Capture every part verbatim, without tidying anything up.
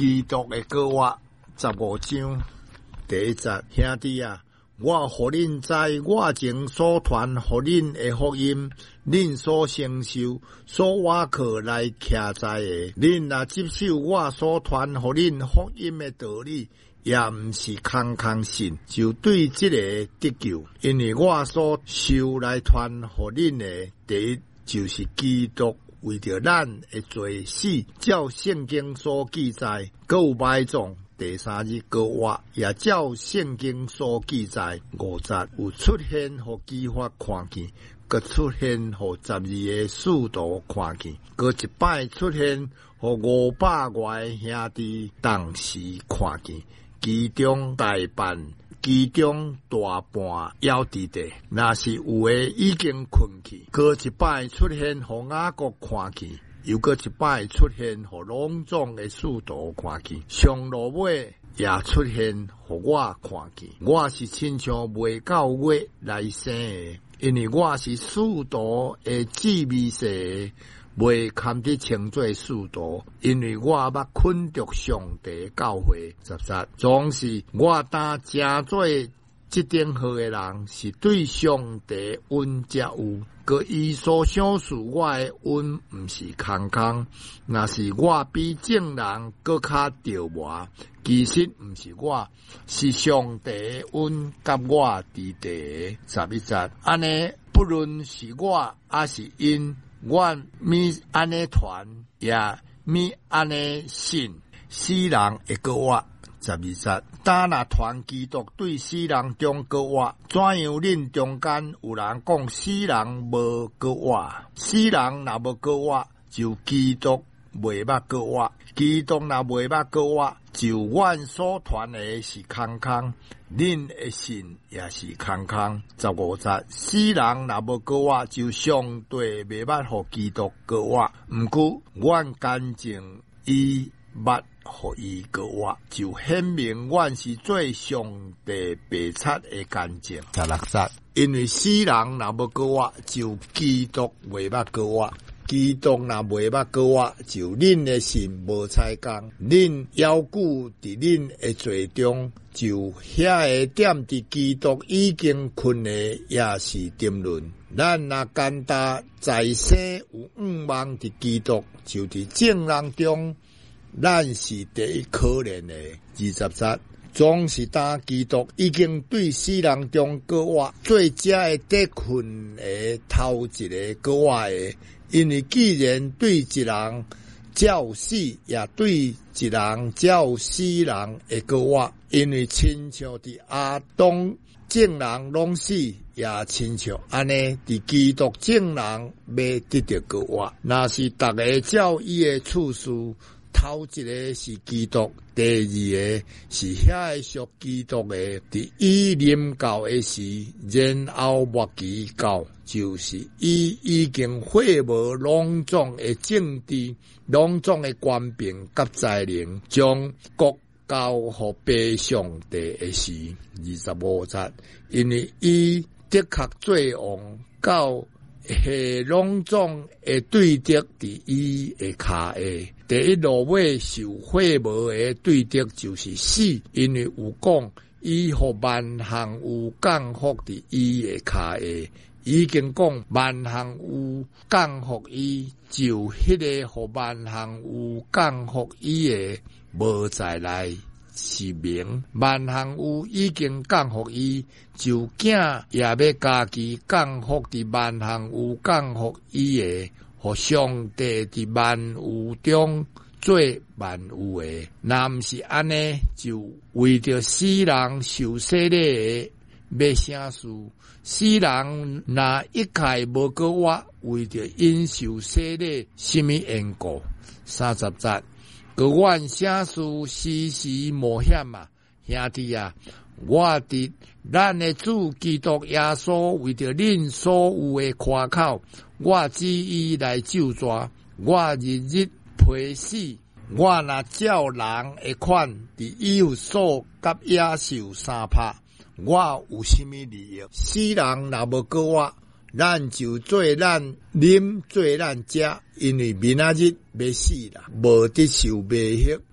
基督的歌话十五章第一节，兄弟啊，我互恁知我前所传互恁的福音，恁所承受、所瓦靠来徛在的，恁若接受我所传互恁福音的道理，也毋是空空信，就对这个得救。因为我所受来传互恁的，第一就是基督为着咱的罪死，照圣经所记载，各有埋葬。第三日歌话也照圣经所记载，五节有出现互基法看见，佮出现互十二个使徒看见，佮一摆出现互五百外兄弟同时看见，其中大半、其中大半还伫地，若是有诶已经困去，佮一摆出现互雅各看见。又搁一摆出现互隆重的使徒看见，上落尾也出现互我看见。我是亲像未到月来生的，因为我是使徒的姊妹世，未堪得称作使徒，因为我捌困着上帝教会。十三，总是我担正做这点好的人，是对上帝恩才有。个伊所想事我的恩，毋是空空，若是我比正人搁较着磨，其实毋是我，是上帝的恩甲我伫地。十一节，安尼不论是我，还是因，我咪安尼传，也咪安尼信，死人会搁我。十二节，当若传基督对死人中搁活，怎样恁中间有人讲死人无搁活？死人若无搁活，就基督袂捌搁活；基督若袂捌搁活，就阮所传的是空空，恁的信也是空空。十五节，死人若无搁活，就相对袂捌互基督搁活。毋过，阮干净伊捌。互伊搁活，就显明阮是做上帝白贼的干净。十六节，因为死人若无搁活，就基督袂捌搁活；基督若袂捌搁活，就恁的信无采工。恁犹固伫恁的罪中，就遐个点伫基督已经困的，也是沉沦。咱若干大在生有仰望伫基督，就伫正人中。咱是第一可怜的。二十节，总是当基督已经对死人中搁活，最佳的得困的头一个搁活的，因为既然对一人照死，也对一人照死人的搁活，因为亲像伫亚当正人拢死，也亲像安尼伫基督正人要得到搁活。若是逐个照伊的次序。头一个是基督，第二个是遐个属基督的，伫伊临到的时，然后末期到，就是伊已经废无隆重的政治、隆重的官兵甲才能，将国交互白上帝的时。二十五节，因为伊的确做王到。下隆重的对敌伫伊的骹下，第一落尾受毁无的对敌就是死，因为有讲伊互万行有降福伫伊的骹下，已经讲万行有降福伊，就迄个互万行有降福伊的无再来。是明万行有已经降福伊，就囝也要家己降福伫万行有降福伊的，互上帝伫万有中做万有的。若毋是安尼，就为着死人受洗礼的要啥事？死人若一概无搁活，为着因受洗礼，什么缘故？三十节。个阮写事时时冒险啊，兄弟啊！我伫咱的主基督耶稣为着恁所有的夸口，我旨意来救助，我日日陪死。我若照人的款，伫以弗所甲野兽相拍，我有什么利益？死人若无搁我。咱就做咱啉，做咱食，因为明仔日要死啦，无得受卖血，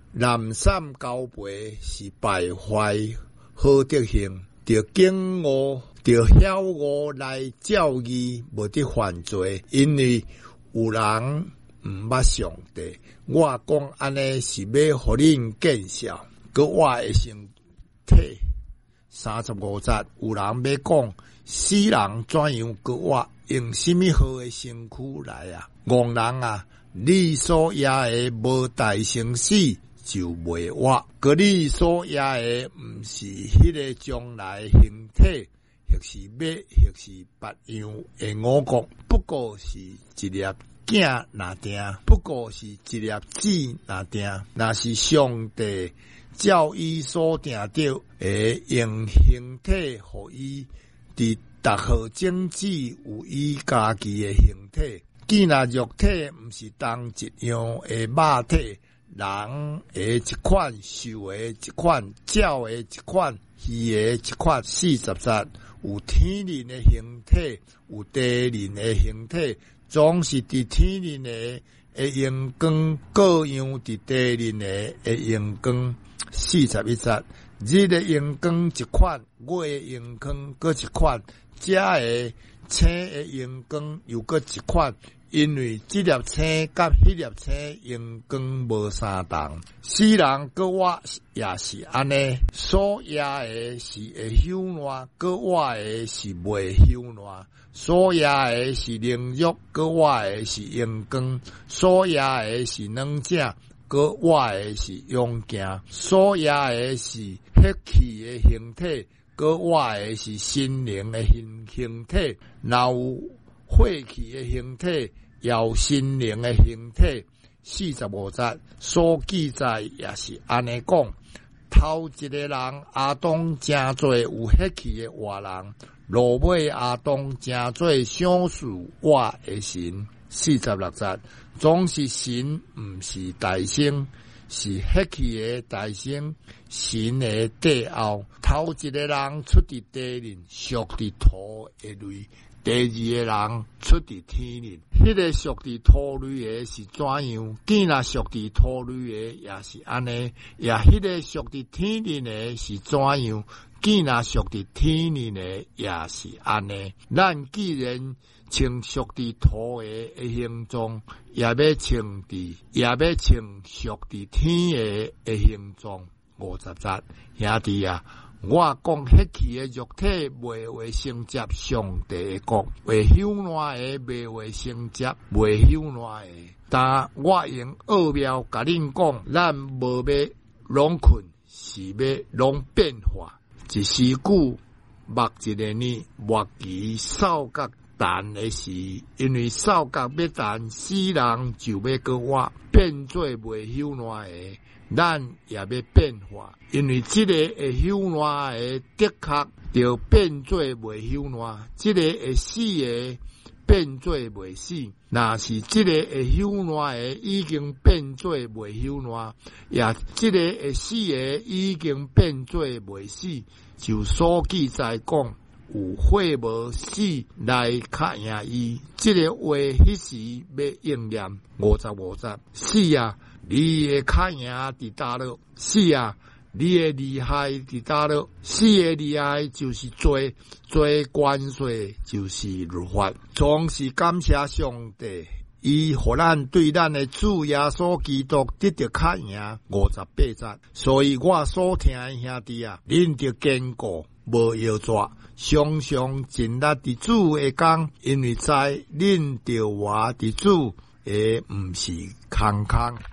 南山交陪是败坏好德行，着警悟，着晓悟来教义，无得犯罪，因为有人毋捌上帝。我讲安尼是要互恁见笑，佮我的身体。三十五节有人要讲，死人怎样佮我用什么好的身躯来啊？戆人啊，你所野的无大成死就袂活，佮你所野的毋是迄个将来形体，或是马，或是别样的五穀，不过是一粒囝若定，不过是一粒子若定，若是上帝照伊所定着诶，用形体互伊伫逐号种子有伊家己诶形体。既若肉体毋是当一样诶肉体，人诶一款，兽诶一款，鸟诶一款，鱼诶一款，四十节有天人诶形体，有地人诶形体。总是伫天人的会用光，各样伫地人的会用光。四十一节，日的用光一款，月的用光搁一款，遮的星的用光又搁一款。因为这粒星甲迄粒星用光无相同。世人搁我也是安尼，所野的是会朽烂，搁我的是袂朽烂。所野的是灵肉，搁我的是阳光；所野的是软正，搁我的是勇健；所野的是血气的形体，搁我的是心灵的形形体。若有血气的形体，也有心灵的形体。四十五节所记载也是安尼讲。头一个人阿当真做有血气的活人。落尾阿当真做相属我的神。四十六节，总是神，毋是大星，是血气的大星，神的地后。头一个人出伫地人，属伫土的类；第二个人出伫天人。迄、那个属伫土类的是怎样？既若属伫土类的也是安尼，也迄个属伫天人的是怎样？既若属伫天人的也是安尼，咱既然穿属伫土的的形状，也要穿伫，也要穿属伫天的的形状。五十节，兄弟啊，我讲迄期的肉体袂会承接上帝的国，会朽烂的袂会承接袂朽烂的。但我用奥妙甲恁讲，咱无要拢困，是要拢变化。一时久，目一个呢，莫其扫角弹的时，因为扫角要弹，死人就要搁我变做袂朽烂的，咱也要变化，因为这个会朽烂的的确就变做袂朽烂，这个会死的变做袂死，若是这个会朽烂的已经变做袂朽烂，也这个会死的已经变做袂死，就所记载讲有火无死来较赢伊，这个话迄时要应验。五十五节，是啊，你的较赢伫倒落？是啊，你的厉害伫倒落？是的厉害就是罪，罪关税就是律法。总是感谢上帝，伊互咱对咱的主耶稣基督得到较赢。五十八节，所以我所听的兄弟啊，恁着坚固，无摇拽，常常尽力伫主的工，因为知恁着活伫主的毋是空空。